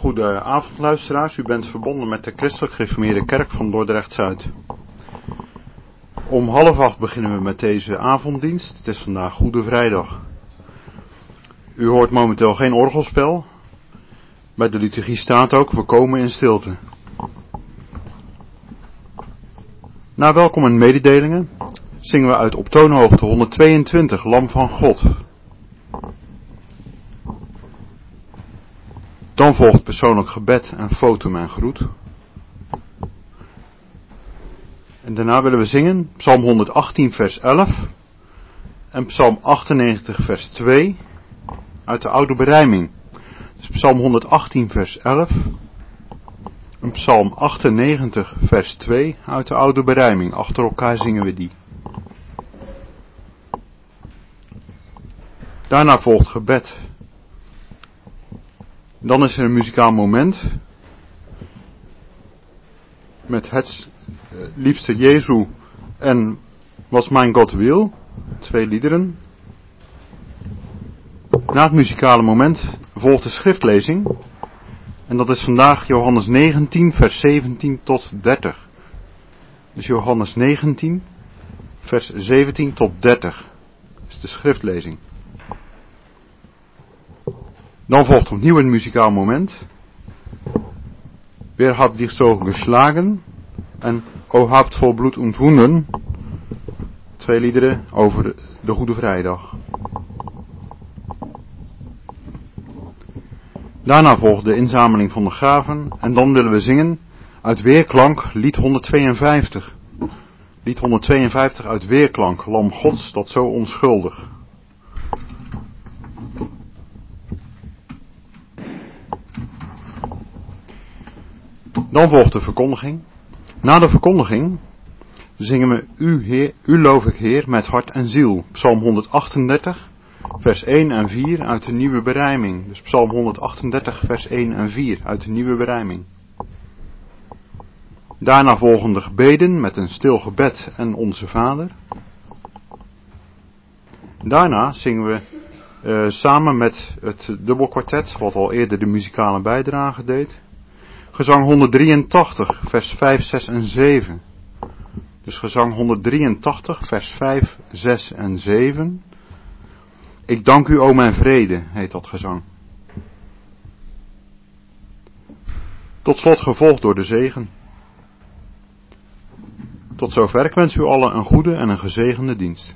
Goedenavond luisteraars, u bent verbonden met de Christelijk Gereformeerde Kerk van Dordrecht-Zuid. Om 7:30 beginnen we met deze avonddienst. Het is vandaag Goede Vrijdag. U hoort momenteel geen orgelspel. Bij de liturgie staat ook, we komen in stilte. Na welkom en mededelingen zingen we uit op toonhoogte 122, Lam van God. Dan volgt persoonlijk gebed en fotum en groet. En daarna willen we zingen Psalm 118 vers 11 en Psalm 98 vers 2 uit de Oude Berijming. Dus Psalm 118 vers 11 en Psalm 98 vers 2 uit de Oude Berijming. Achter elkaar zingen we die. Daarna volgt gebed. Dan is er een muzikaal moment met het liefste Jezu en Was mijn God wil, 2 liederen. Na het muzikale moment volgt de schriftlezing en dat is vandaag Johannes 19 vers 17 tot 30. Dus Johannes 19 vers 17 tot 30 is de schriftlezing. Dan volgt opnieuw een muzikaal moment. Wer hat dich so geschlagen? En O habt vol bloed und Wunden. 2 liederen over de Goede Vrijdag. Daarna volgt de inzameling van de gaven. En dan willen we zingen uit Weerklank lied 152. Lied 152 uit Weerklank. Lam Gods dat zo onschuldig. Dan volgt de verkondiging. Na de verkondiging zingen we U loof ik Heer met hart en ziel. Psalm 138 vers 1 en 4 uit de Nieuwe Berijming. Dus Psalm 138 vers 1 en 4 uit de Nieuwe Berijming. Daarna volgen de gebeden met een stil gebed en Onze Vader. Daarna zingen we samen met het dubbelkwartet, wat al eerder de muzikale bijdrage deed. Gezang 183, vers 5, 6 en 7. Dus gezang 183, vers 5, 6 en 7. Ik dank u, o mijn vrede, heet dat gezang. Tot slot gevolgd door de zegen. Tot zover, ik wens u allen een goede en een gezegende dienst.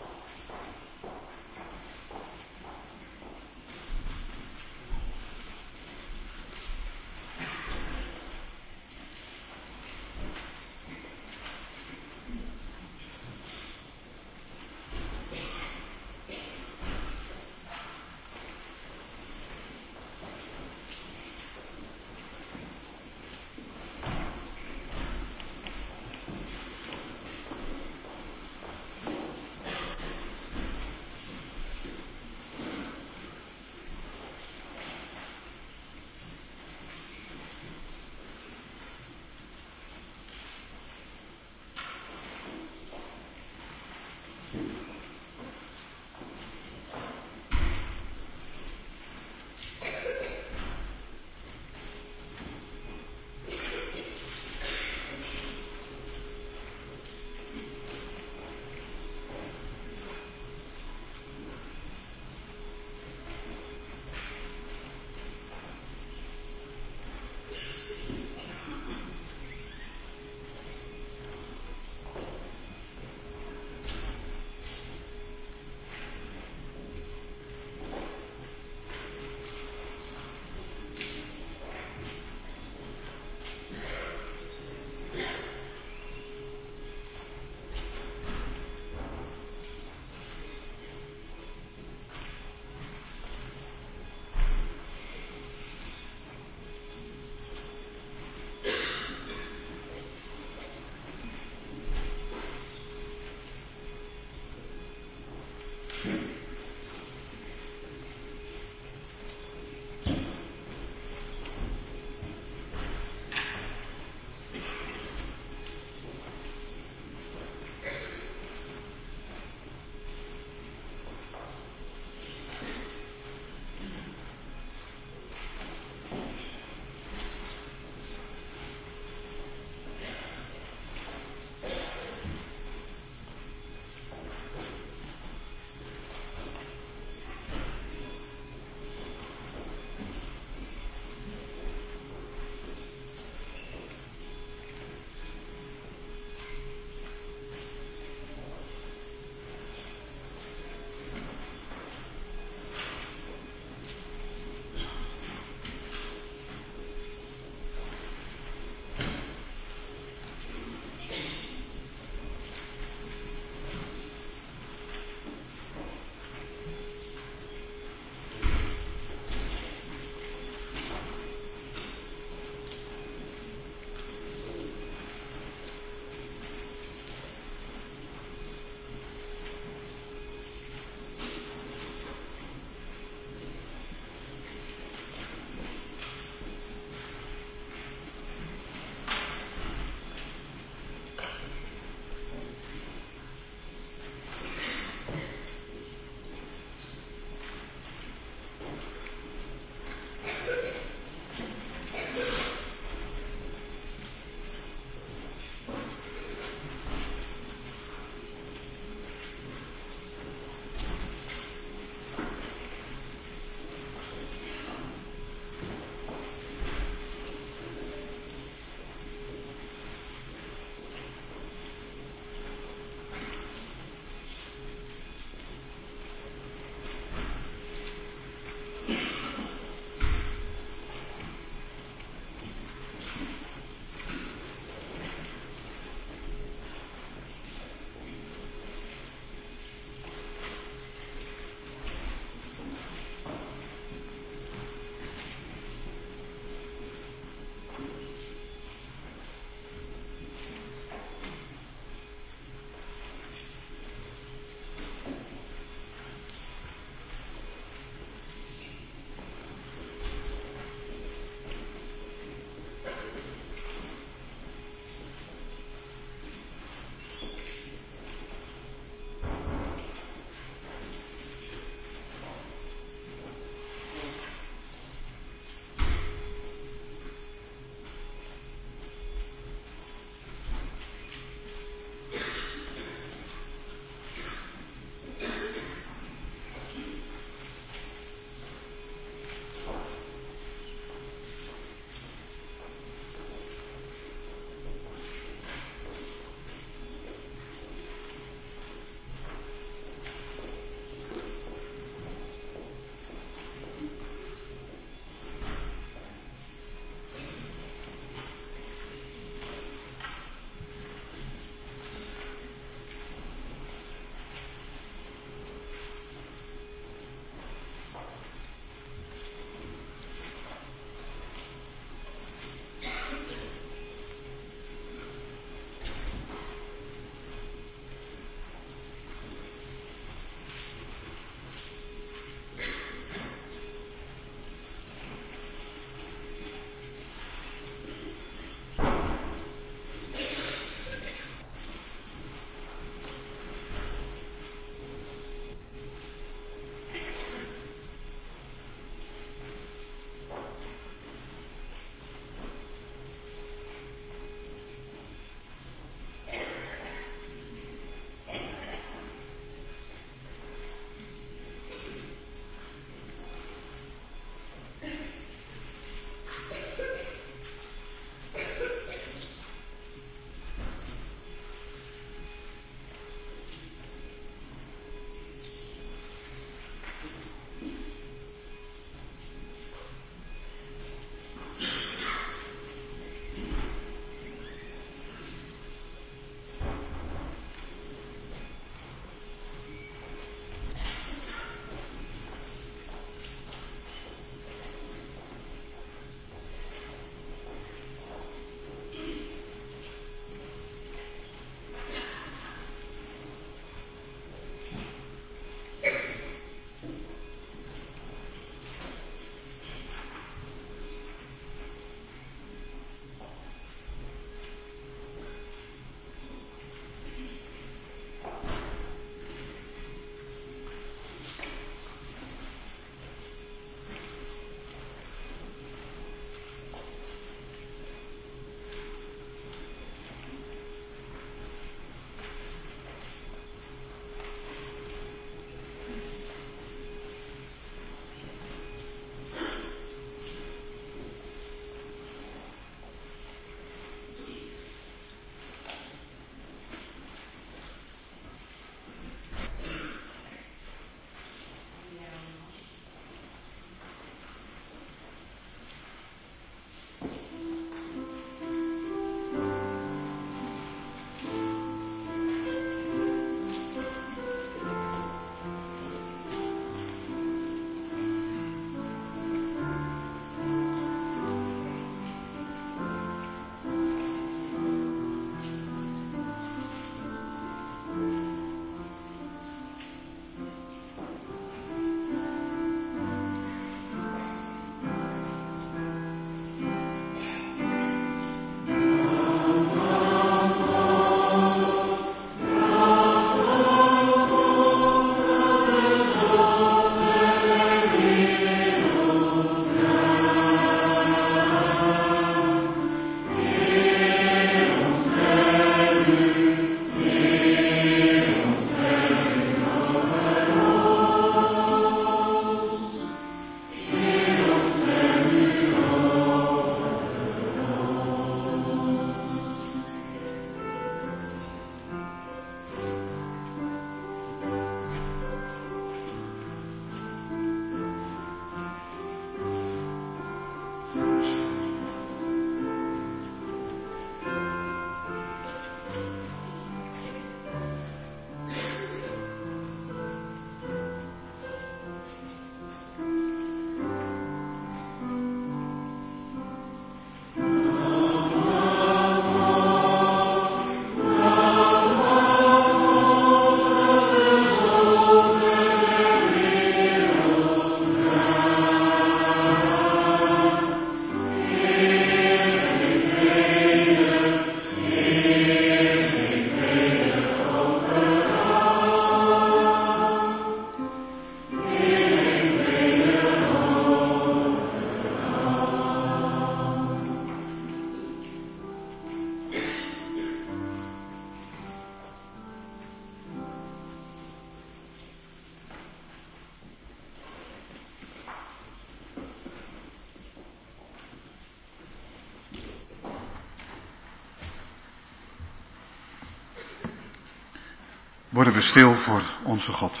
Worden we stil voor onze God.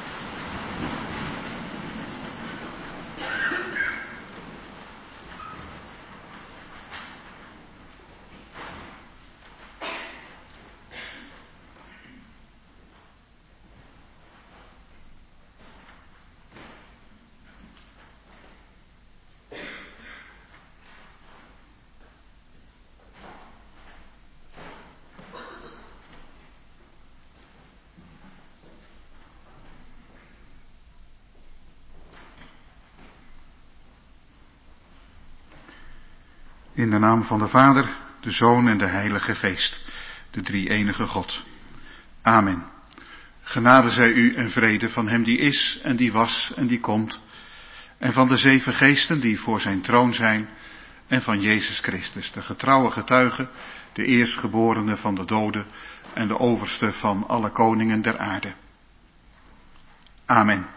In de naam van de Vader, de Zoon en de Heilige Geest, de drie-enige God. Amen. Genade zij u en vrede van hem die is en die was en die komt, en van de 7 geesten die voor zijn troon zijn, en van Jezus Christus, de getrouwe getuige, de eerstgeborene van de doden en de overste van alle koningen der aarde. Amen.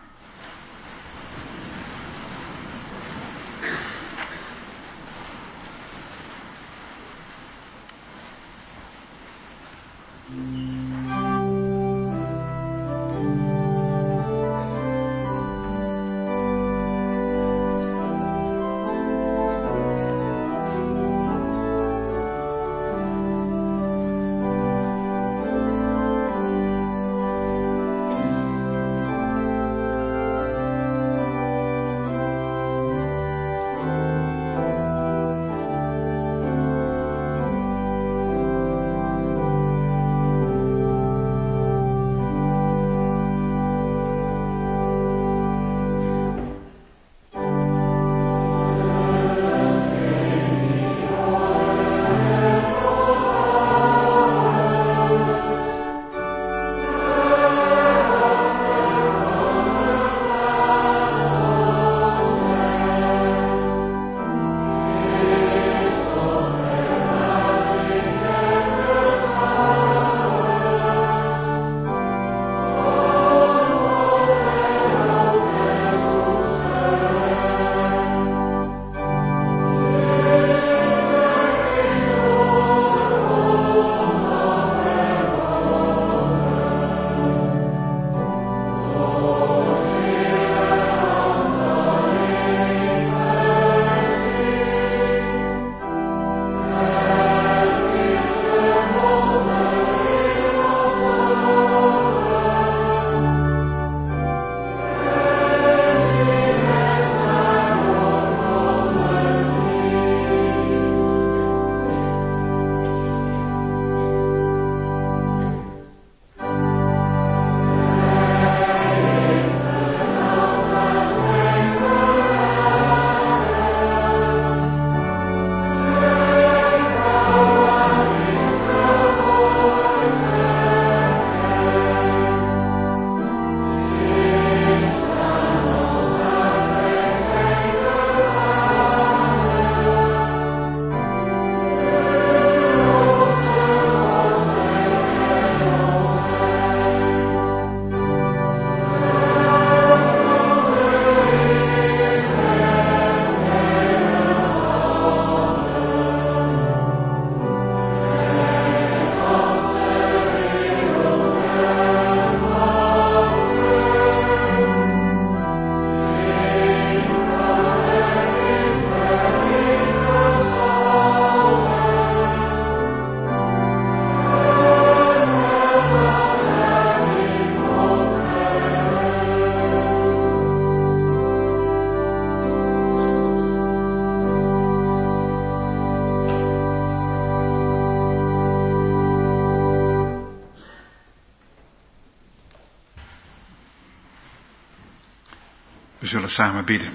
We zullen samen bidden.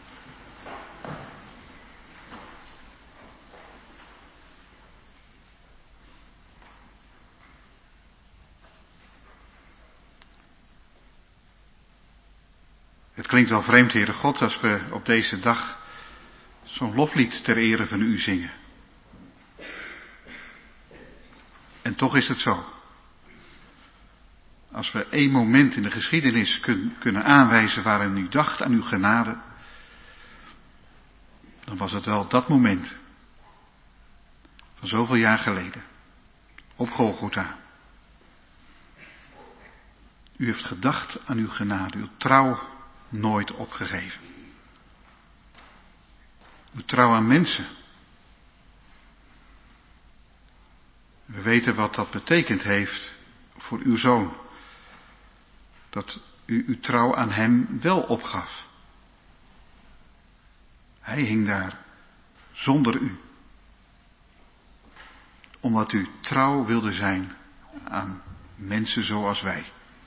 Het klinkt wel vreemd, Heere God, als we op deze dag zo'n loflied ter ere van u zingen. En toch is het zo. Als we één moment in de geschiedenis kunnen aanwijzen waarin u dacht aan uw genade, dan was het wel dat moment. Van zoveel jaar geleden. Op Golgotha. U heeft gedacht aan uw genade, uw trouw nooit opgegeven. Uw trouw aan mensen. We weten wat dat betekend heeft voor uw zoon. Dat u uw trouw aan hem wel opgaf. Hij hing daar zonder u. Omdat u trouw wilde zijn aan mensen zoals wij.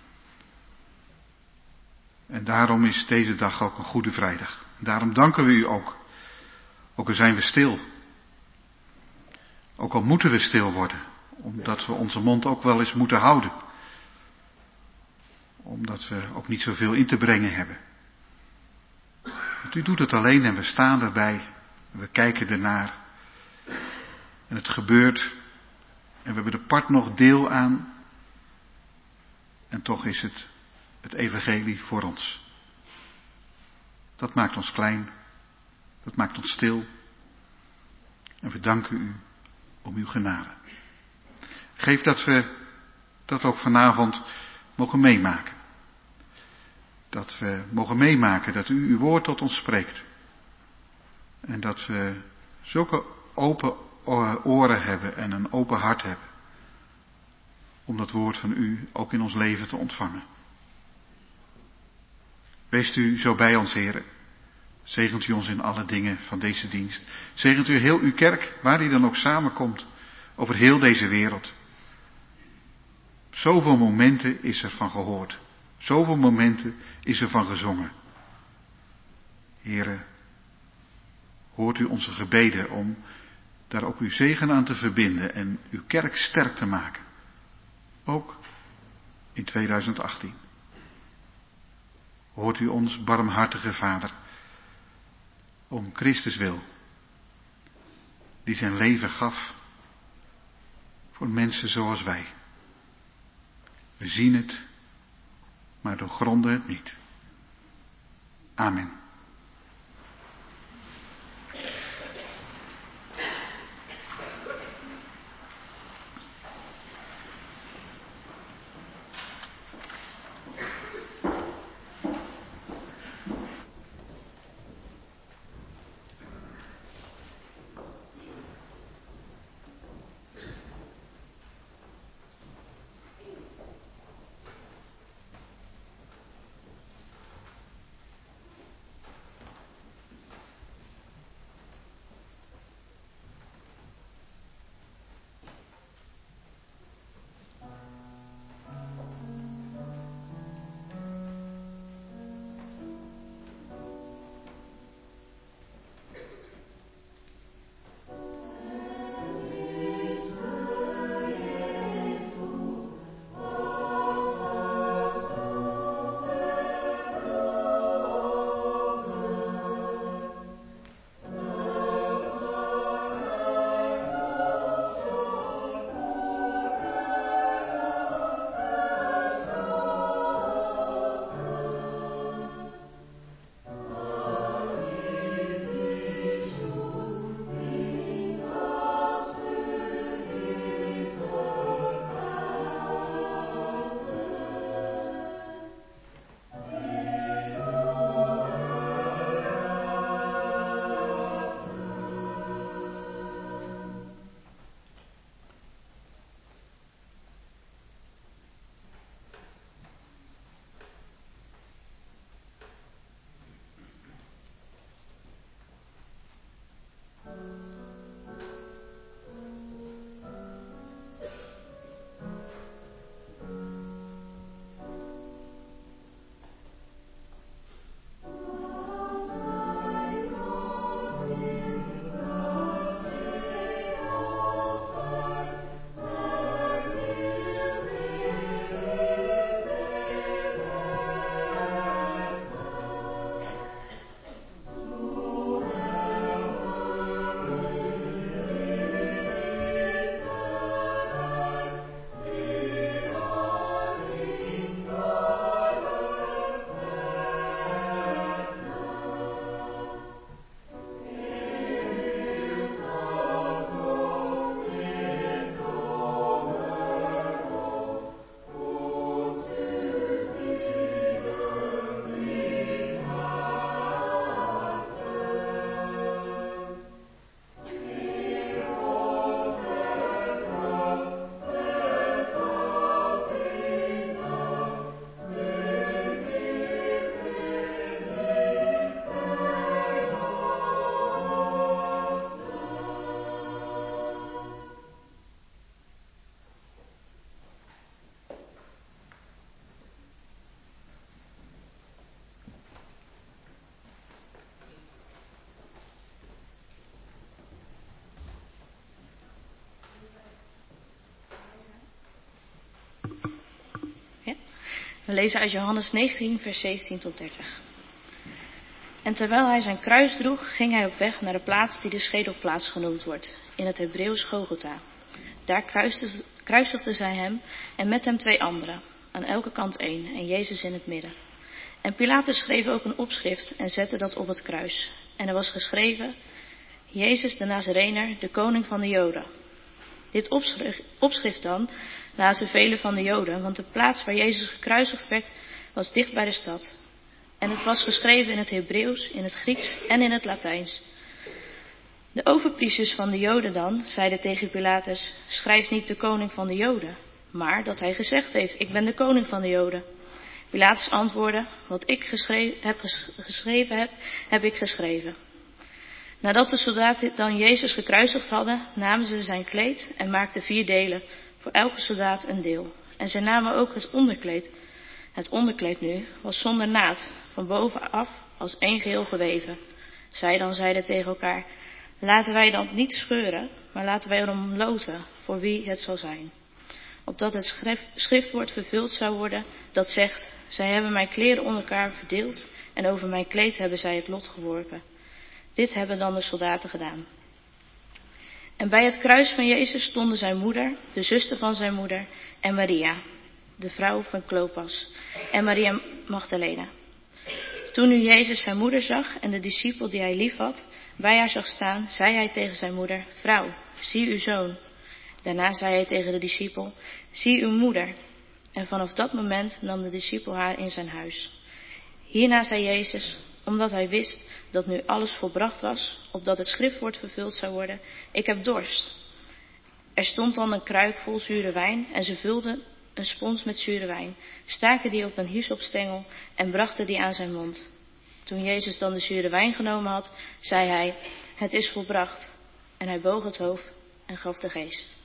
En daarom is deze dag ook een Goede Vrijdag. Daarom danken we u ook. Ook al zijn we stil. Ook al moeten we stil worden. Omdat we onze mond ook wel eens moeten houden. Omdat we ook niet zoveel in te brengen hebben. Want u doet het alleen en we staan erbij. En we kijken ernaar. En het gebeurt. En we hebben er part nog deel aan. En toch is het evangelie voor ons. Dat maakt ons klein. Dat maakt ons stil. En we danken u om uw genade. Geef dat we dat ook vanavond mogen meemaken. Dat we mogen meemaken dat u uw woord tot ons spreekt. En dat we zulke open oren hebben en een open hart hebben. Om dat woord van u ook in ons leven te ontvangen. Weest u zo bij ons, Heere. Zegent u ons in alle dingen van deze dienst. Zegent u heel uw kerk, waar die dan ook samenkomt, over heel deze wereld. Zoveel momenten is er van gehoord. Zoveel momenten is er van gezongen. Heere, hoort u onze gebeden om daar ook uw zegen aan te verbinden en uw kerk sterk te maken. Ook in 2018. Hoort u ons, barmhartige Vader, om Christus wil, die zijn leven gaf voor mensen zoals wij. We zien het, maar doorgronden het niet. Amen. We lezen uit Johannes 19, vers 17 tot 30. En terwijl hij zijn kruis droeg, ging hij op weg naar de plaats die de schedelplaats genoemd wordt, in het Hebreeuws Golgotha. Daar kruisigden zij hem en met hem 2 anderen, aan elke kant 1 en Jezus in het midden. En Pilatus schreef ook een opschrift en zette dat op het kruis. En er was geschreven: Jezus de Nazarener, de koning van de Joden. Dit opschrift dan lazen velen van de Joden, want de plaats waar Jezus gekruisigd werd was dicht bij de stad. En het was geschreven in het Hebreeuws, in het Grieks en in het Latijns. De overpriesters van de Joden dan zeiden tegen Pilatus: schrijf niet de koning van de Joden, maar dat hij gezegd heeft: ik ben de koning van de Joden. Pilatus antwoordde: wat ik geschreven heb, heb ik geschreven. Nadat de soldaten dan Jezus gekruisigd hadden, namen ze zijn kleed en maakten 4 delen, voor elke soldaat een deel. En zij namen ook het onderkleed. Het onderkleed nu was zonder naad, van bovenaf als één geheel geweven. Zij dan zeiden tegen elkaar: laten wij dat niet scheuren, maar laten wij erom loten voor wie het zal zijn. Opdat het schriftwoord vervuld zou worden, dat zegt: zij hebben mijn kleren onder elkaar verdeeld en over mijn kleed hebben zij het lot geworpen. Dit hebben dan de soldaten gedaan. En bij het kruis van Jezus stonden zijn moeder, de zuster van zijn moeder, en Maria, de vrouw van Klopas, en Maria Magdalena. Toen nu Jezus zijn moeder zag en de discipel die hij lief had bij haar zag staan, zei hij tegen zijn moeder: vrouw, zie uw zoon. Daarna zei hij tegen de discipel: zie uw moeder. En vanaf dat moment nam de discipel haar in zijn huis. Hierna zei Jezus, omdat hij wist dat nu alles volbracht was, opdat het schriftwoord vervuld zou worden: ik heb dorst. Er stond dan een kruik vol zure wijn en ze vulden een spons met zure wijn, staken die op een hyssopstengel en brachten die aan zijn mond. Toen Jezus dan de zure wijn genomen had, zei hij: het is volbracht. En hij boog het hoofd en gaf de geest.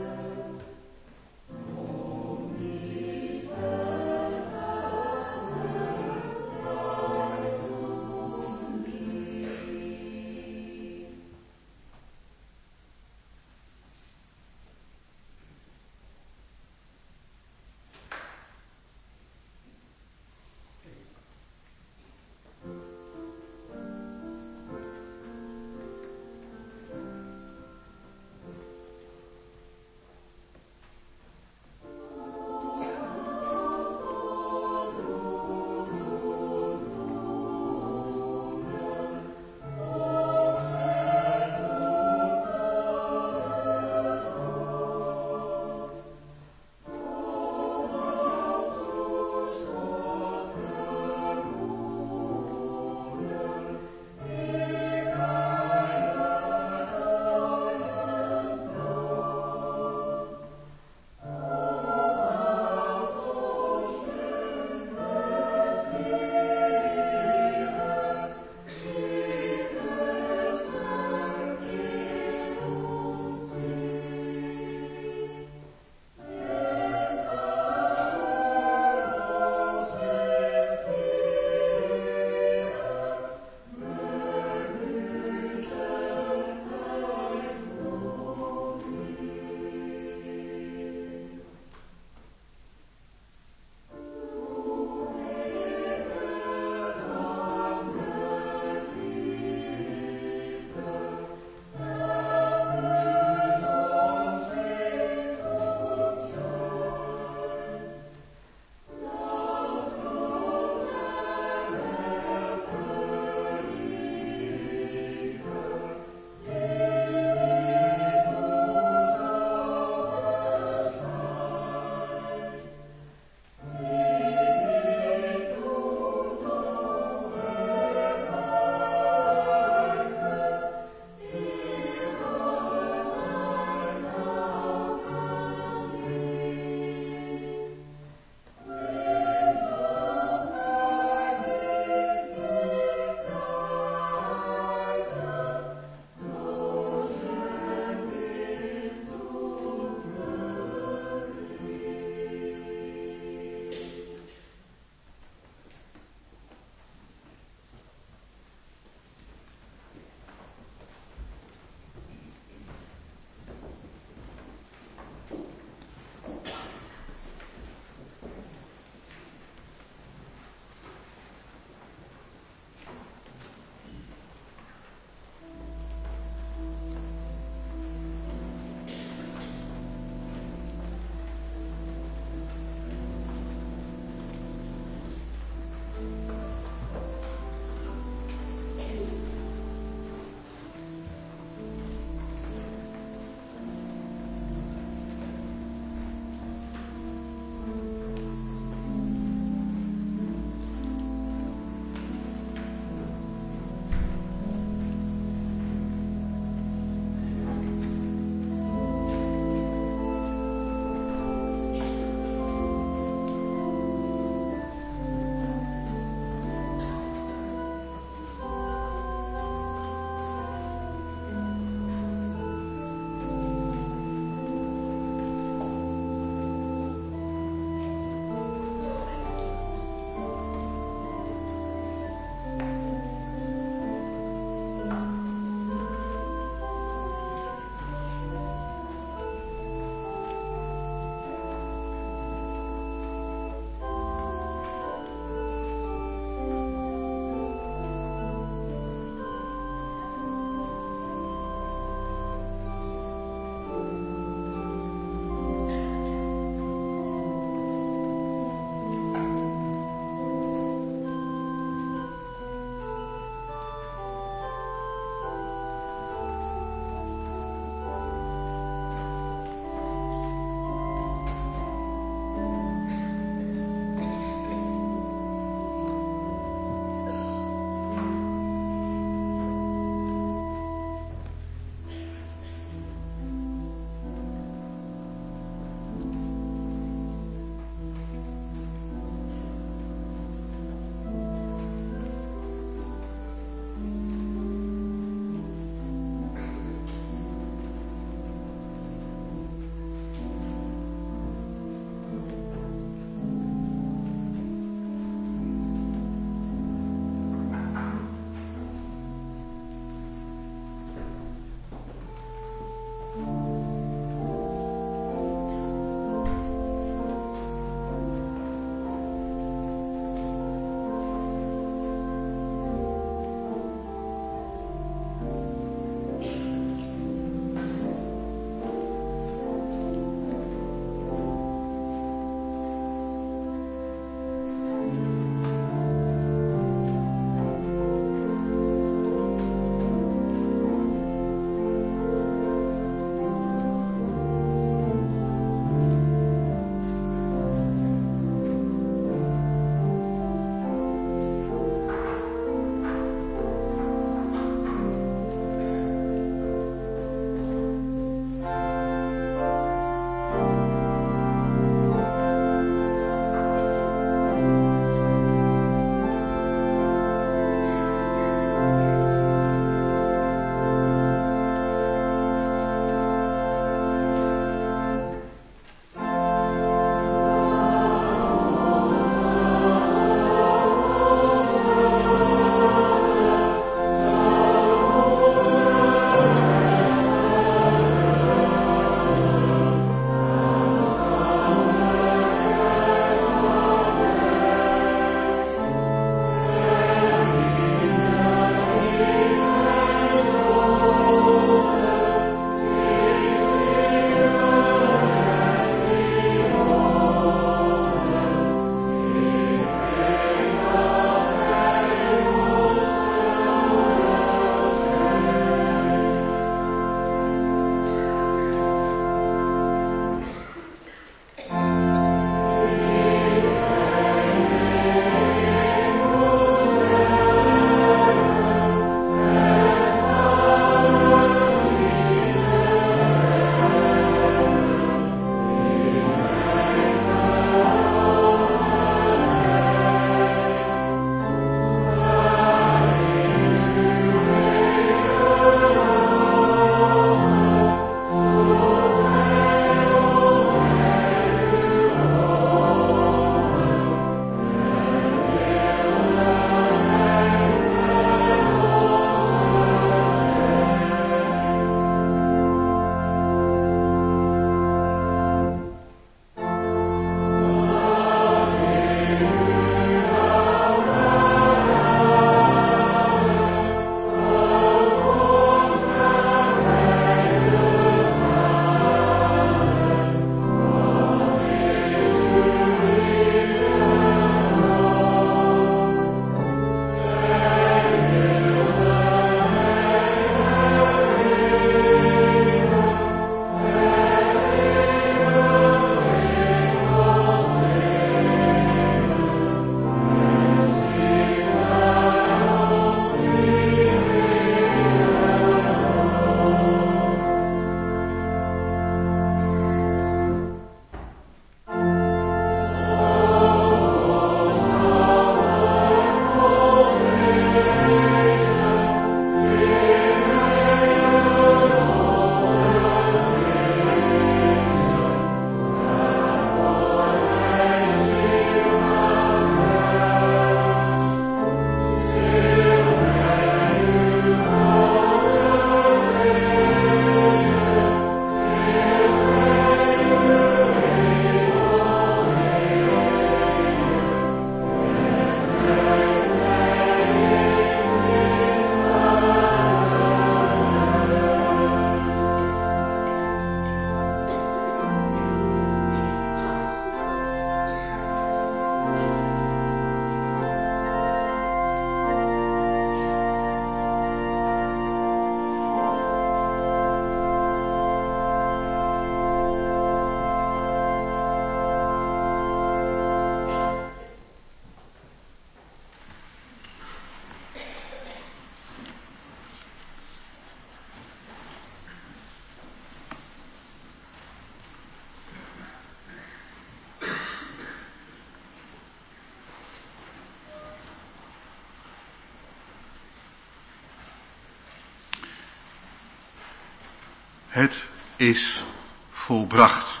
Het is volbracht.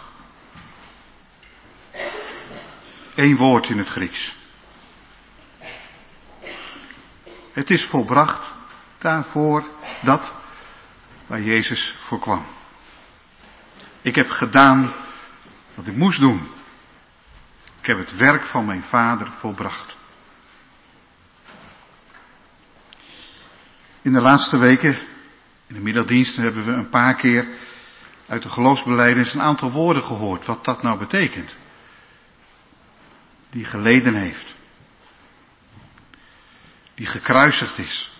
1 woord in het Grieks. Het is volbracht daarvoor dat waar Jezus voor kwam. Ik heb gedaan wat ik moest doen. Ik heb het werk van mijn Vader volbracht. In de laatste weken, in de middagdiensten, hebben we een paar keer uit de geloofsbelijdenis een aantal woorden gehoord. Wat dat nou betekent. Die geleden heeft. Die gekruisigd is.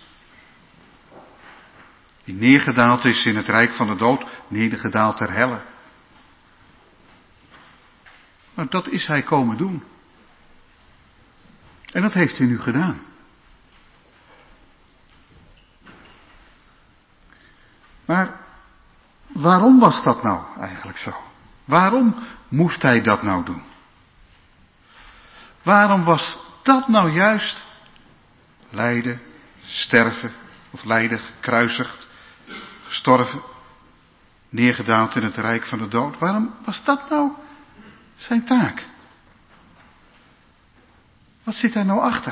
Die neergedaald is in het rijk van de dood. Neergedaald ter helle. Maar dat is hij komen doen. En dat heeft hij nu gedaan. Maar waarom was dat nou eigenlijk zo? Waarom moest hij dat nou doen? Waarom was dat nou juist lijden, sterven, of lijden, gekruisigd, gestorven, neergedaald in het rijk van de dood? Waarom was dat nou zijn taak? Wat zit daar nou achter?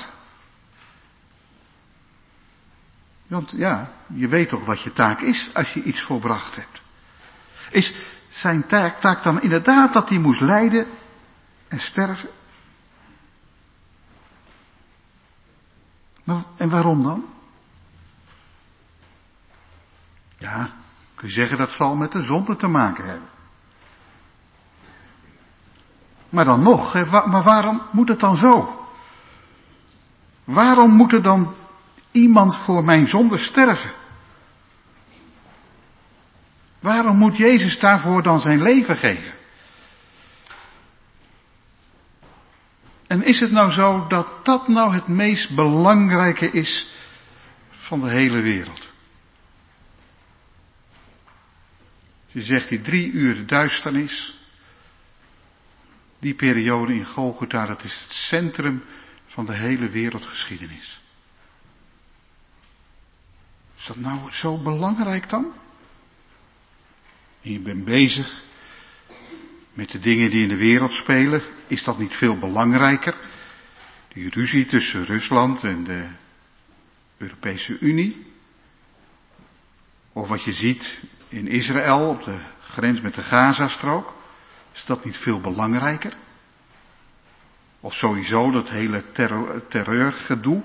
Want ja, je weet toch wat je taak is als je iets volbracht hebt. Is zijn taak dan inderdaad dat hij moest lijden en sterven? En waarom dan? Ja, kun je zeggen dat zal met de zonde te maken hebben. Maar dan nog, maar waarom moet het dan zo? Waarom moet er dan iemand voor mijn zonde sterven? Waarom moet Jezus daarvoor dan zijn leven geven? En is het nou zo dat dat nou het meest belangrijke is van de hele wereld? Je zegt die 3 uur duisternis, die periode in Golgotha, dat is het centrum van de hele wereldgeschiedenis. Is dat nou zo belangrijk dan? En je bent bezig met de dingen die in de wereld spelen. Is dat niet veel belangrijker? Die ruzie tussen Rusland en de Europese Unie. Of wat je ziet in Israël op de grens met de Gazastrook. Is dat niet veel belangrijker? Of sowieso dat hele terreurgedoe.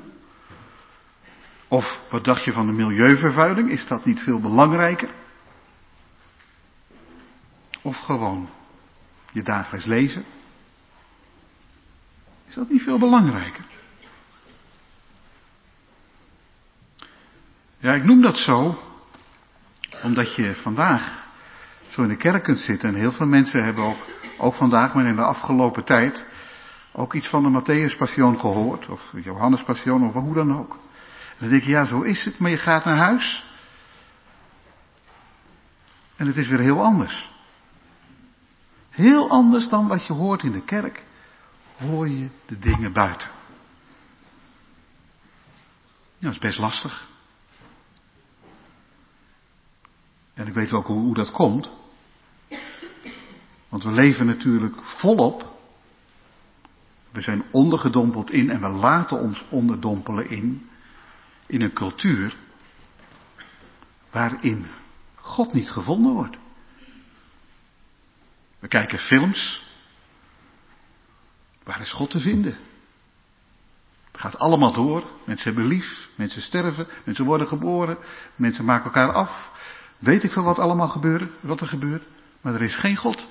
Of wat dacht je van de milieuvervuiling? Is dat niet veel belangrijker? Of gewoon je dagelijks leven? Is dat niet veel belangrijker? Ja, ik noem dat zo, omdat je vandaag zo in de kerk kunt zitten. En heel veel mensen hebben ook vandaag, maar in de afgelopen tijd, ook iets van de Matthäus Passion gehoord. Of Johannes Passion, of hoe dan ook. En dan denk je, ja, zo is het, maar je gaat naar huis. En het is weer heel anders. Heel anders dan wat je hoort in de kerk, hoor je de dingen buiten. Ja, dat is best lastig. En ik weet ook hoe dat komt. Want we leven natuurlijk volop. We zijn ondergedompeld in en we laten ons onderdompelen in een cultuur waarin God niet gevonden wordt. We kijken films. Waar is God te vinden? Het gaat allemaal door. Mensen hebben lief. Mensen sterven. Mensen worden geboren. Mensen maken elkaar af. Weet ik veel wat er gebeurt. Maar er is geen God.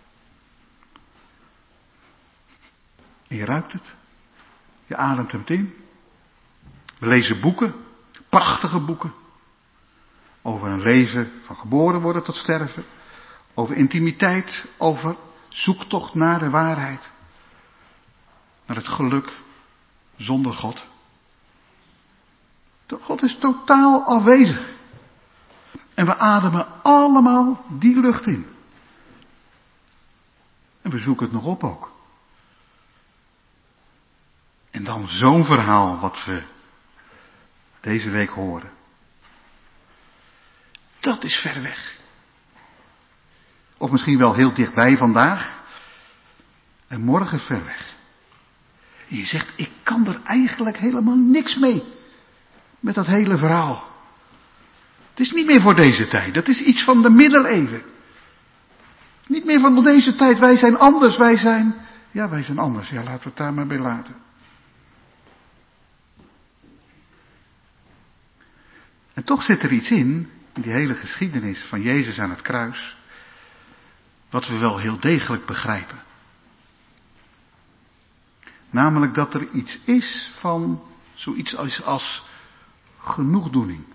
En je ruikt het. Je ademt hem in. We lezen boeken. Prachtige boeken. Over een leven van geboren worden tot sterven. Over intimiteit. Over zoektocht naar de waarheid. Naar het geluk zonder God. God is totaal afwezig. En we ademen allemaal die lucht in. En we zoeken het nog op ook. En dan zo'n verhaal wat we deze week horen. Dat is ver weg. Of misschien wel heel dichtbij vandaag. En morgen ver weg. En je zegt, ik kan er eigenlijk helemaal niks mee. Met dat hele verhaal. Het is niet meer voor deze tijd. Dat is iets van de middeleeuwen. Niet meer van deze tijd. Wij zijn anders. Wij zijn anders. Ja, laten we het daar maar bij laten. En toch zit er iets in die hele geschiedenis van Jezus aan het kruis, wat we wel heel degelijk begrijpen. Namelijk dat er iets is van zoiets als genoegdoening.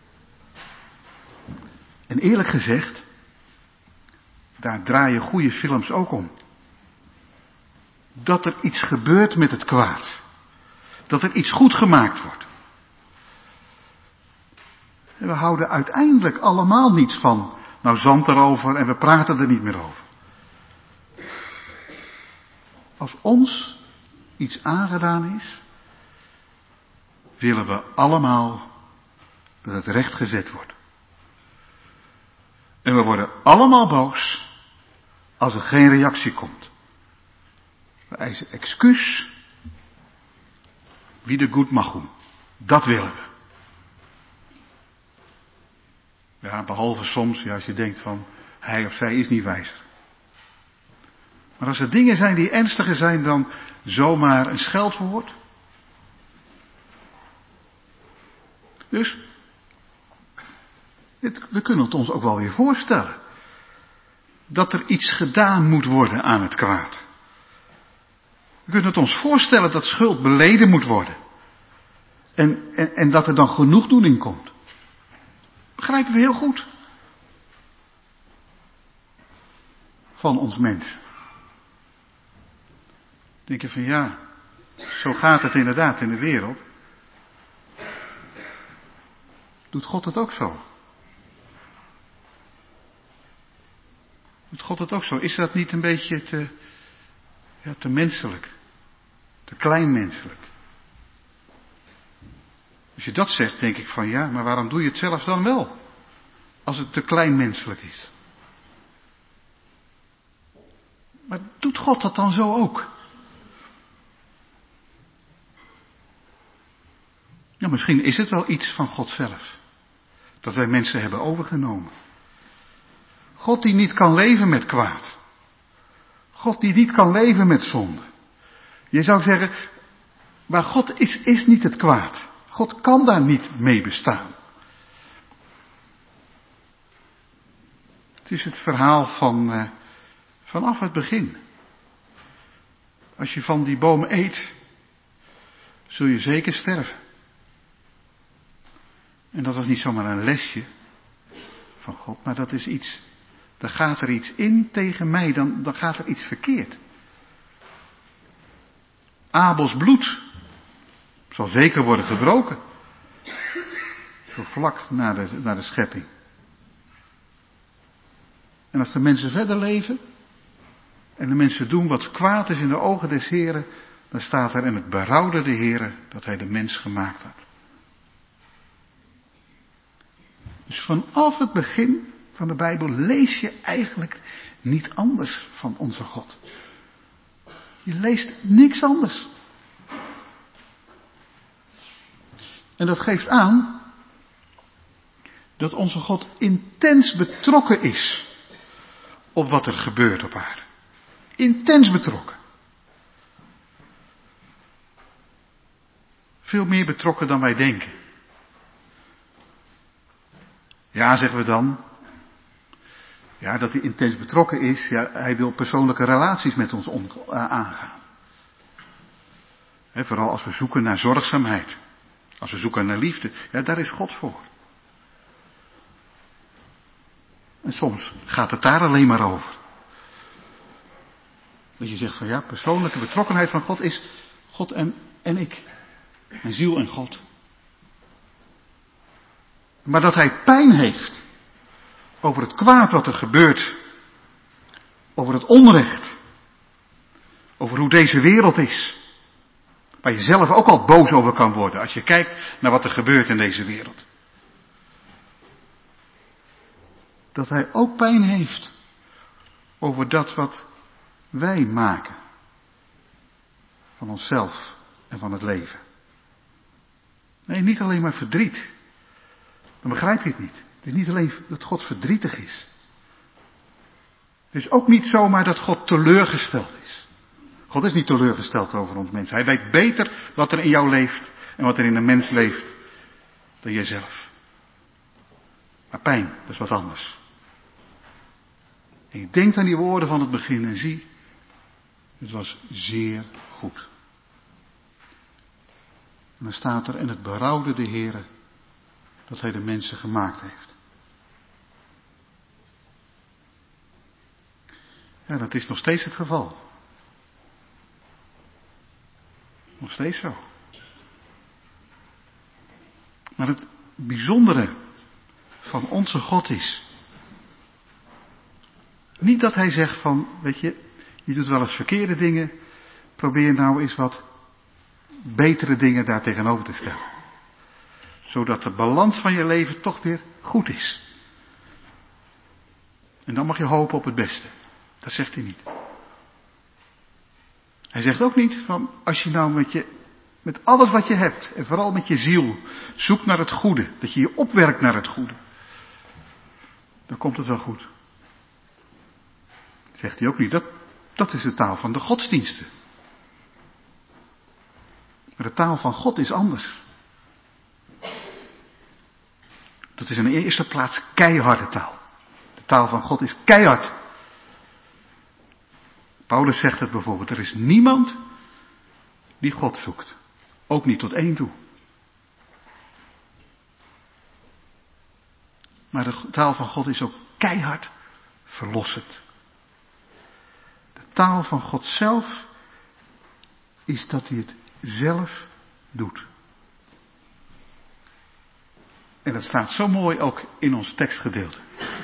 En eerlijk gezegd, daar draaien goede films ook om. Dat er iets gebeurt met het kwaad. Dat er iets goed gemaakt wordt. En we houden uiteindelijk allemaal niets van, nou zand erover en we praten er niet meer over. Als ons iets aangedaan is, willen we allemaal dat het rechtgezet wordt. En we worden allemaal boos als er geen reactie komt. We eisen excuus. Wie de goed mag doen. Dat willen we. Ja, behalve soms, als je denkt van, hij of zij is niet wijzer. Maar als er dingen zijn die ernstiger zijn dan zomaar een scheldwoord. Dus, we kunnen het ons ook wel weer voorstellen. Dat er iets gedaan moet worden aan het kwaad. We kunnen het ons voorstellen dat schuld beleden moet worden. En dat er dan genoegdoening komt. Begrijpen we heel goed. Van ons mens. Denk je van ja, zo gaat het inderdaad in de wereld. Doet God het ook zo? Doet God het ook zo? Is dat niet een beetje te menselijk? Te kleinmenselijk? Als je dat zegt, denk ik van ja, maar waarom doe je het zelf dan wel? Als het te kleinmenselijk is. Maar doet God dat dan zo ook? Nou, misschien is het wel iets van God zelf. Dat wij mensen hebben overgenomen. God die niet kan leven met kwaad. God die niet kan leven met zonde. Je zou zeggen, maar God is niet het kwaad. God kan daar niet mee bestaan. Het is het verhaal vanaf het begin. Als je van die boom eet, zul je zeker sterven. En dat was niet zomaar een lesje van God, maar dat is iets. Dan gaat er iets in tegen mij, dan gaat er iets verkeerd. Abels bloed zal zeker worden gebroken. Zo vlak na de schepping. En als de mensen verder leven, en de mensen doen wat kwaad is in de ogen des Heren, dan staat er en het berouwde de Heren dat hij de mens gemaakt had. Dus vanaf het begin van de Bijbel lees je eigenlijk niet anders van onze God. Je leest niks anders. En dat geeft aan dat onze God intens betrokken is op wat er gebeurt op aarde. Intens betrokken. Veel meer betrokken dan wij denken. Ja, zeggen we dan. Ja, dat hij intens betrokken is. Ja, hij wil persoonlijke relaties met ons aangaan. Vooral als we zoeken naar zorgzaamheid. Als we zoeken naar liefde. Ja, daar is God voor. En soms gaat het daar alleen maar over. Dat je zegt van ja, persoonlijke betrokkenheid van God is God en ik. Mijn ziel en God. Maar dat hij pijn heeft over het kwaad wat er gebeurt. Over het onrecht. Over hoe deze wereld is. Waar je zelf ook al boos over kan worden als je kijkt naar wat er gebeurt in deze wereld. Dat hij ook pijn heeft over dat wat wij maken van onszelf en van het leven. Nee, niet alleen maar verdriet. Dan begrijp je het niet. Het is niet alleen dat God verdrietig is. Het is ook niet zomaar dat God teleurgesteld is. God is niet teleurgesteld over ons mens. Hij weet beter wat er in jou leeft en wat er in een mens leeft dan jijzelf. Maar pijn, dat is wat anders. En je denkt aan die woorden van het begin en zie, het was zeer goed. En dan staat er, en het berouwde de Heere dat hij de mensen gemaakt heeft. Ja, dat is nog steeds het geval. Nog steeds zo. Maar het bijzondere van onze God is niet dat hij zegt van, weet je doet wel eens verkeerde dingen, probeer nou eens wat betere dingen daar tegenover te stellen. Zodat de balans van je leven toch weer goed is. En dan mag je hopen op het beste. Dat zegt hij niet. Hij zegt ook niet van, als je nou met alles wat je hebt, en vooral met je ziel, zoekt naar het goede, dat je je opwerkt naar het goede, dan komt het wel goed. Zegt hij ook niet, dat is de taal van de godsdiensten. Maar de taal van God is anders. Dat is in de eerste plaats keiharde taal. De taal van God is keihard. Paulus zegt het bijvoorbeeld, er is niemand die God zoekt. Ook niet tot één toe. Maar de taal van God is ook keihard verlossend. De taal van God zelf is dat hij het zelf doet. En dat staat zo mooi ook in ons tekstgedeelte.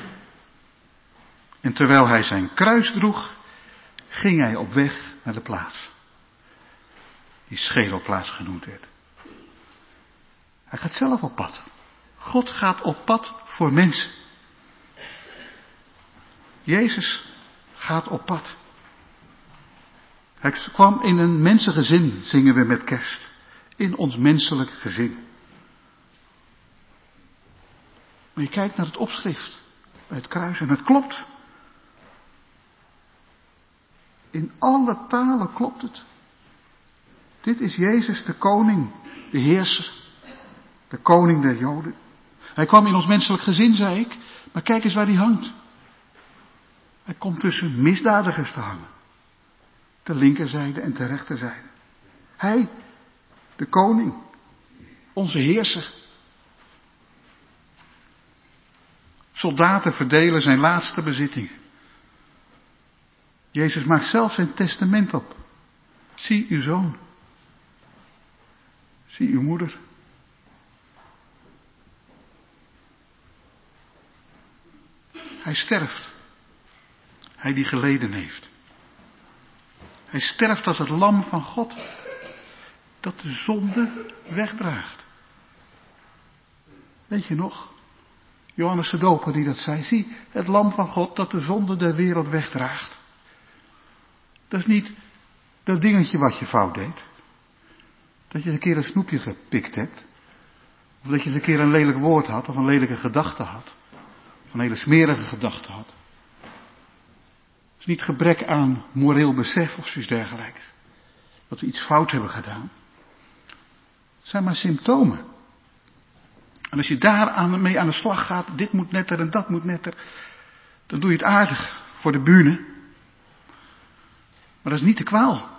En terwijl hij zijn kruis droeg, ging hij op weg naar de plaats. Die schedelplaats genoemd werd. Hij gaat zelf op pad. God gaat op pad voor mensen. Jezus gaat op pad. Hij kwam in een mensengezin, zingen we met kerst. In ons menselijk gezin. Maar je kijkt naar het opschrift bij het kruis en het klopt. In alle talen klopt het. Dit is Jezus, de koning, de heerser, de koning der Joden. Hij kwam in ons menselijk gezin, zei ik, maar kijk eens waar hij hangt. Hij komt tussen misdadigers te hangen. Ter linkerzijde en ter rechterzijde. Hij, de koning, onze heerser. Soldaten verdelen zijn laatste bezittingen. Jezus maakt zelf zijn testament op. Zie uw zoon. Zie uw moeder. Hij sterft. Hij die geleden heeft. Hij sterft als het lam van God. Dat de zonde wegdraagt. Weet je nog? Johannes de Doper die dat zei. Zie, het lam van God dat de zonde der wereld wegdraagt. Dat is niet dat dingetje wat je fout deed. Dat je een keer een snoepje gepikt hebt. Of dat je een keer een lelijk woord had. Of een lelijke gedachte had. Of een hele smerige gedachte had. Het is niet gebrek aan moreel besef of zoiets dergelijks. Dat we iets fout hebben gedaan. Het zijn maar symptomen. En als je daar mee aan de slag gaat. Dit moet netter en dat moet netter. Dan doe je het aardig voor de bühne. Maar dat is niet de kwaal.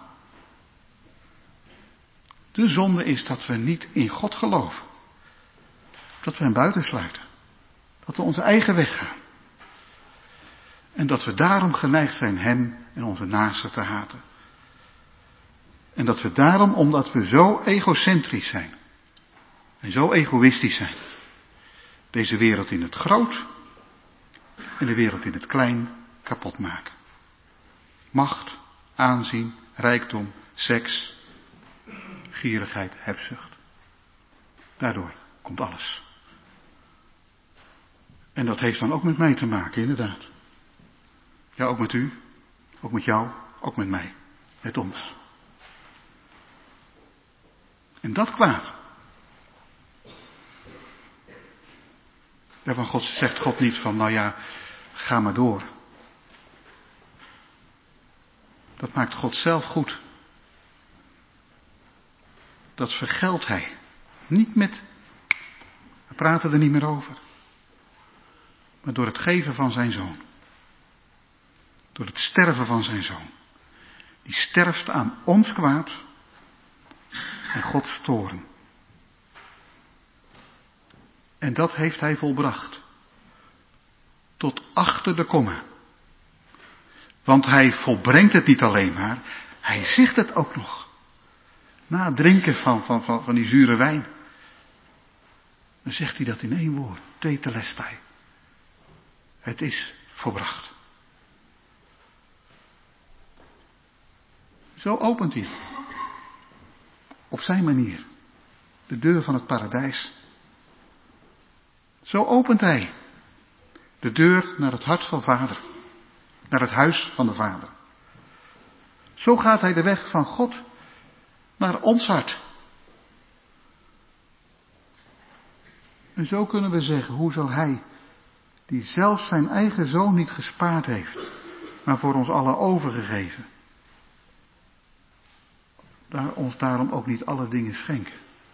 De zonde is dat we niet in God geloven. Dat we hem buitensluiten. Dat we onze eigen weg gaan. En dat we daarom geneigd zijn hem en onze naasten te haten. En dat we daarom, omdat we zo egocentrisch zijn. En zo egoïstisch zijn. Deze wereld in het groot. En de wereld in het klein kapot maken. Macht, aanzien, rijkdom, seks, gierigheid, hebzucht. Daardoor komt alles. En dat heeft dan ook met mij te maken, inderdaad. Ja, ook met u, ook met jou, ook met mij, met ons. En dat kwaad. Daarvan zegt God niet van, nou ja, ga maar door. Dat maakt God zelf goed. Dat vergeldt hij. Niet met, we praten er niet meer over. Maar door het geven van zijn zoon. Door het sterven van zijn zoon. Die sterft aan ons kwaad en Gods toorn. En dat heeft hij volbracht. Tot achter de komma. Want hij volbrengt het niet alleen maar, hij zegt het ook nog. Na het drinken van die zure wijn. Dan zegt hij dat in één woord. Tetelestai. Het is volbracht. Zo opent hij. Op zijn manier. De deur van het paradijs. Zo opent hij. De deur naar het hart van Vader. Naar het huis van de Vader. Zo gaat hij de weg van God naar ons hart. En zo kunnen we zeggen, hoe zal hij, die zelfs zijn eigen zoon niet gespaard heeft, maar voor ons allen overgegeven, ons daarom ook niet alle dingen schenken.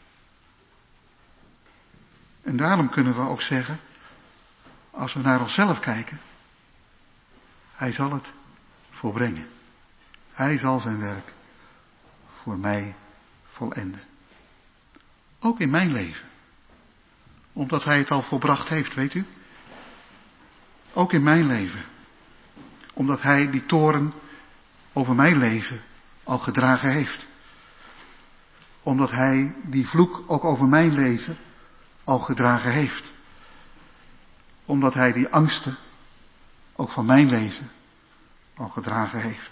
En daarom kunnen we ook zeggen, als we naar onszelf kijken, hij zal het volbrengen. Hij zal zijn werk voor mij volenden. Ook in mijn leven. Omdat hij het al volbracht heeft, weet u. Ook in mijn leven. Omdat hij die toorn over mijn leven al gedragen heeft. Omdat hij die vloek ook over mijn leven al gedragen heeft. Omdat hij die angsten ook van mijn leven al gedragen heeft.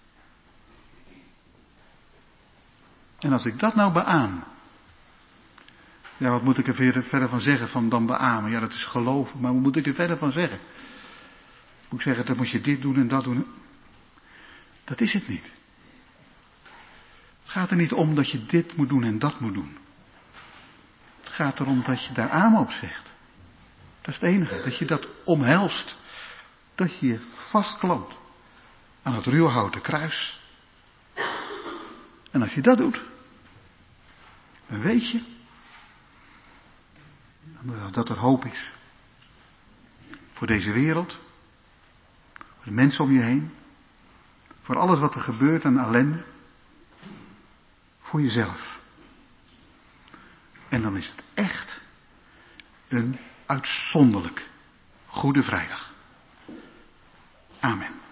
En als ik dat nou beaam. Ja, wat moet ik er verder van zeggen van dan beamen? Ja, dat is geloven, maar wat moet ik er verder van zeggen? Moet ik zeggen, dan moet je dit doen en dat doen. Dat is het niet. Het gaat er niet om dat je dit moet doen en dat moet doen. Het gaat erom dat je daar amen op zegt. Dat is het enige. Dat je dat omhelst. Dat je je vastklampt aan het ruwhouten kruis. En als je dat doet, dan weet je dat er hoop is. Voor deze wereld. Voor de mensen om je heen. Voor alles wat er gebeurt aan ellende. Voor jezelf. En dan is het echt een uitzonderlijk Goede Vrijdag. Amen.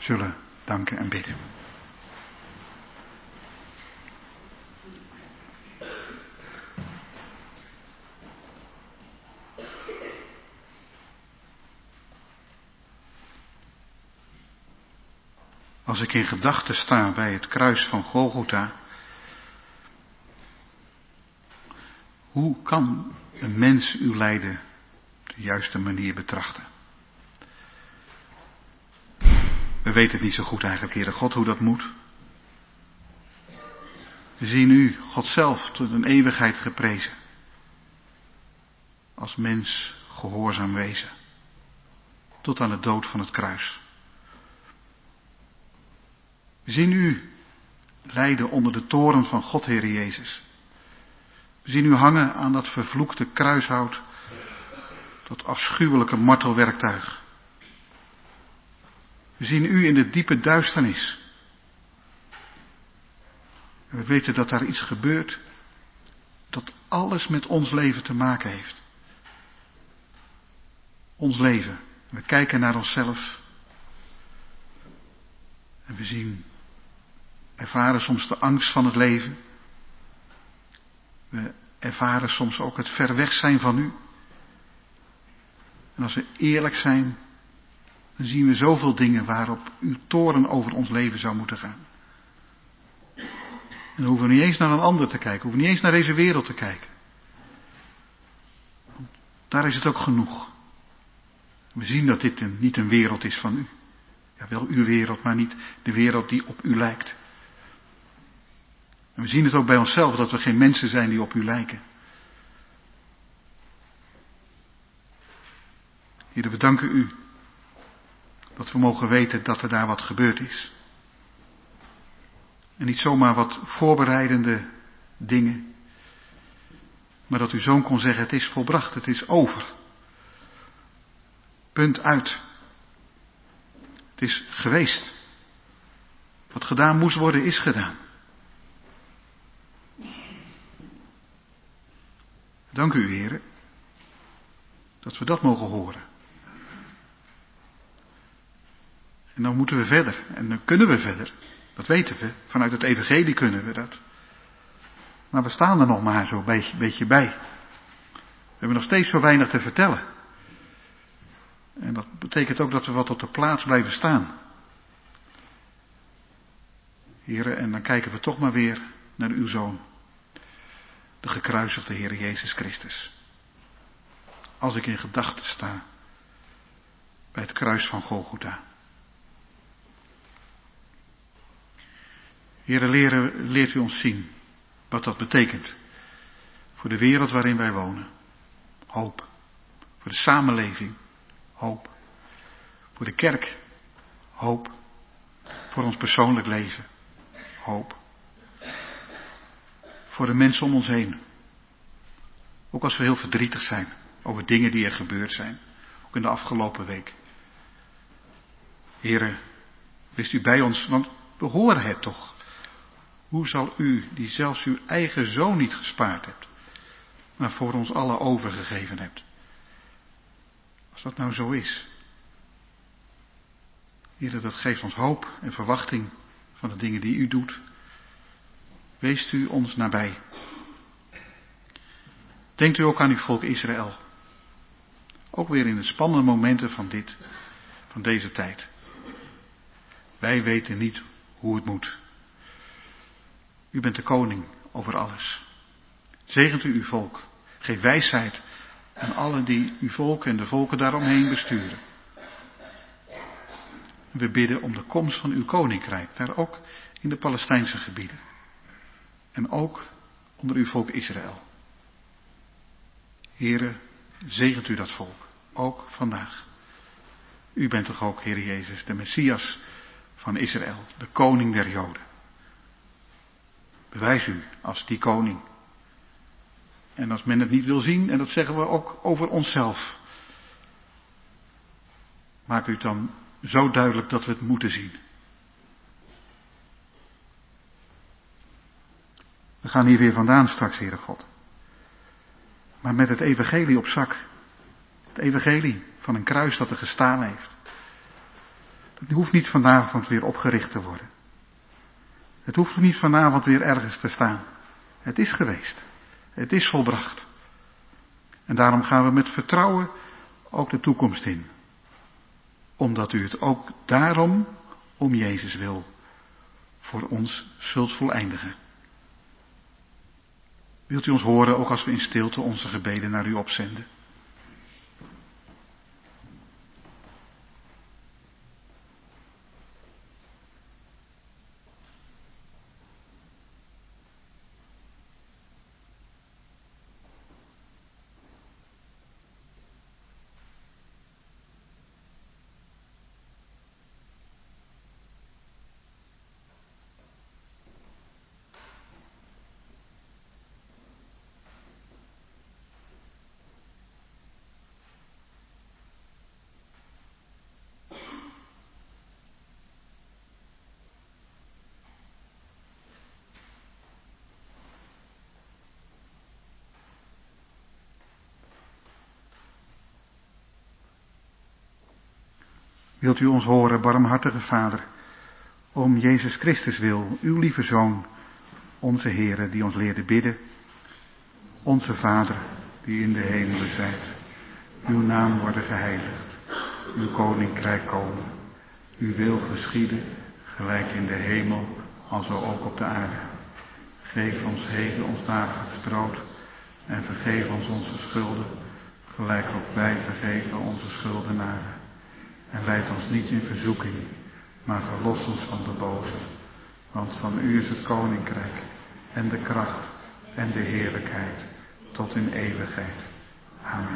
zullen danken en bidden. Als ik in gedachten sta bij het kruis van Golgotha, hoe kan een mens uw lijden op de juiste manier betrachten? We weten het niet zo goed eigenlijk, Heere God, hoe dat moet. We zien u, God zelf, tot een eeuwigheid geprezen. Als mens gehoorzaam wezen. Tot aan de dood van het kruis. We zien u lijden onder de toorn van God, Heere Jezus. We zien u hangen aan dat vervloekte kruishout. Dat afschuwelijke martelwerktuig. We zien u in de diepe duisternis. En we weten dat daar iets gebeurt. Dat alles met ons leven te maken heeft. Ons leven. We kijken naar onszelf. En we ervaren soms de angst van het leven. We ervaren soms ook het ver weg zijn van u. En als we eerlijk zijn, dan zien we zoveel dingen waarop uw toorn over ons leven zou moeten gaan. En dan hoeven we niet eens naar een ander te kijken, hoeven we niet eens naar deze wereld te kijken. Want daar is het ook genoeg. We zien dat dit niet een wereld is van u. Ja, wel uw wereld, maar niet de wereld die op u lijkt. En we zien het ook bij onszelf, dat we geen mensen zijn die op u lijken. Heer, we danken u dat we mogen weten dat er daar wat gebeurd is. En niet zomaar wat voorbereidende dingen, maar dat uw zoon kon zeggen, het is volbracht, het is over. Punt uit. Het is geweest. Wat gedaan moest worden, is gedaan. Dank u, Heer, dat we dat mogen horen. En dan moeten we verder. En dan kunnen we verder. Dat weten we. Vanuit het evangelie kunnen we dat. Maar we staan er nog maar zo'n beetje bij. We hebben nog steeds zo weinig te vertellen. En dat betekent ook dat we wat op de plaats blijven staan. Heren, en dan kijken we toch maar weer naar uw Zoon. De gekruisigde Heer Jezus Christus. Als ik in gedachten sta bij het kruis van Golgotha. Heere, leert u ons zien wat dat betekent. Voor de wereld waarin wij wonen. Hoop. Voor de samenleving. Hoop. Voor de kerk. Hoop. Voor ons persoonlijk leven. Hoop. Voor de mensen om ons heen. Ook als we heel verdrietig zijn over dingen die er gebeurd zijn. Ook in de afgelopen week. Heere, wees u bij ons, want we horen het toch. Hoe zal u, die zelfs uw eigen zoon niet gespaard hebt, maar voor ons allen overgegeven hebt. Als dat nou zo is. Heere, dat geeft ons hoop en verwachting van de dingen die u doet. Weest u ons nabij. Denkt u ook aan uw volk Israël. Ook weer in de spannende momenten van deze tijd. Wij weten niet hoe het moet. U bent de koning over alles. Zegent u uw volk. Geef wijsheid aan allen die uw volk en de volken daaromheen besturen. We bidden om de komst van uw koninkrijk, daar ook in de Palestijnse gebieden. En ook onder uw volk Israël. Heere, zegent u dat volk, ook vandaag. U bent toch ook, Heer Jezus, de Messias van Israël, de koning der Joden. Bewijs u als die koning. En als men het niet wil zien, en dat zeggen we ook over onszelf, maak u het dan zo duidelijk dat we het moeten zien. We gaan hier weer vandaan straks, Heere God. Maar met het evangelie op zak. Het evangelie van een kruis dat er gestaan heeft. Het hoeft niet vanavond weer opgericht te worden. Het hoeft niet vanavond weer ergens te staan. Het is geweest. Het is volbracht. En daarom gaan we met vertrouwen ook de toekomst in. Omdat u het ook daarom, om Jezus wil, voor ons zult voleindigen. Wilt u ons horen ook als we in stilte onze gebeden naar u opzenden? Wilt u ons horen, barmhartige Vader, om Jezus Christus wil, uw lieve Zoon, onze Heere, die ons leerde bidden. Onze Vader, die in de hemelen zijt, uw naam worden geheiligd, uw koninkrijk komen, uw wil geschieden, gelijk in de hemel, alzo ook op de aarde. Geef ons heden ons dagelijks brood en vergeef ons onze schulden, gelijk ook wij vergeven onze schuldenaren. En leid ons niet in verzoeking, maar verlos ons van de boze. Want van u is het koninkrijk en de kracht en de heerlijkheid tot in eeuwigheid. Amen.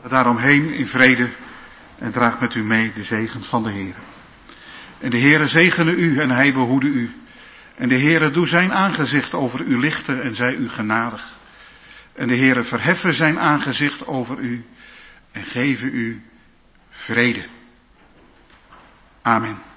daaromheen in vrede en draag met u mee de zegen van de Heer. En de Heere zegene u en hij behoede u. En de Heere doe zijn aangezicht over u lichten en zij u genadig. En de Heere verheffen zijn aangezicht over u en geven u vrede. Amen.